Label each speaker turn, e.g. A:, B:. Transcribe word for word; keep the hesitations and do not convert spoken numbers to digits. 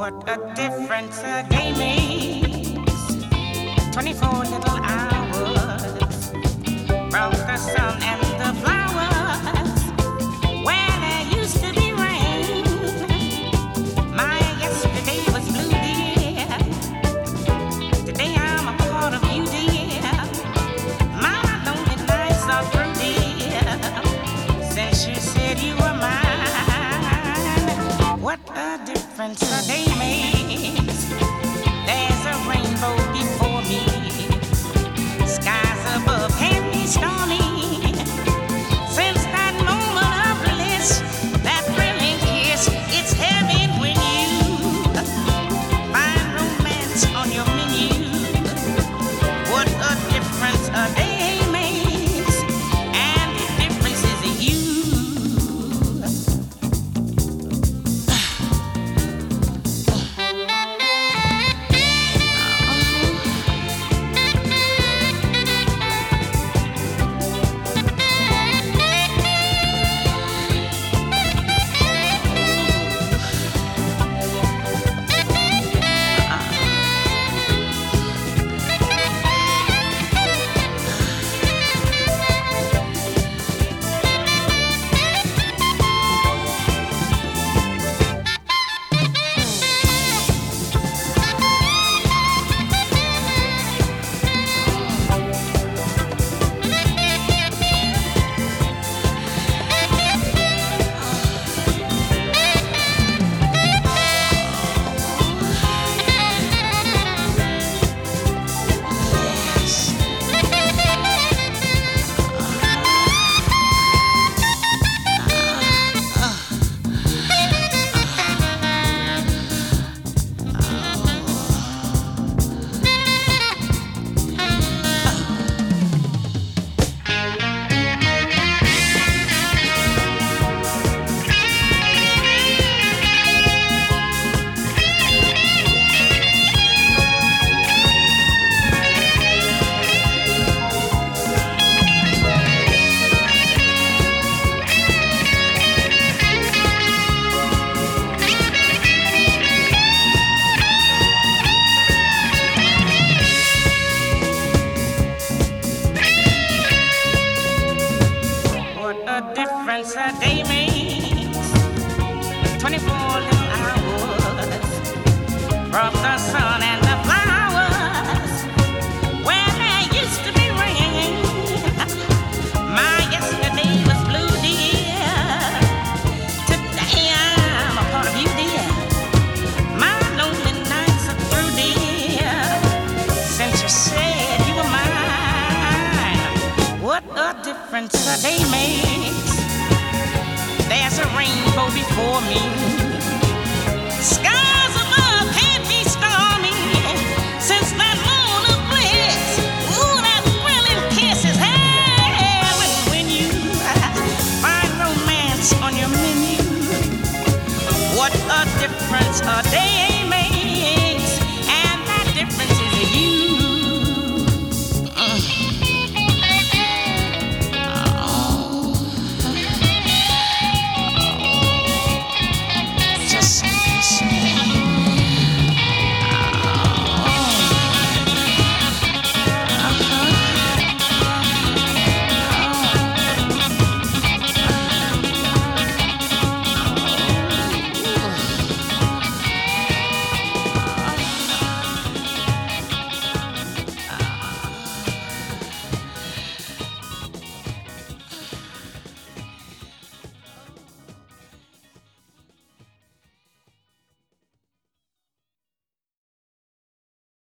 A: What a difference a day makes. twenty-four little hours brought the sun and the flowers where there used to be rain. My yesterday was blue, dear. Today I'm a part of you, dear. My lonely nights are through, dear. Since you said you were mine, what a difference a day makes. There's a rainbow before me. Skies above can be stormy. Since that moment of bliss, that thrilling kiss, it's heaven when you find romance on your menu. What a difference a day makes, and the difference is you. What a difference a day makes. twenty-four little hours brought the sun and the flowers where there used to be rain. My yesterday was blue, dear. Today I'm a part of you, dear. My lonely nights are through, dear. Since you said you were mine, what a difference a day makes. There's a rainbow before me.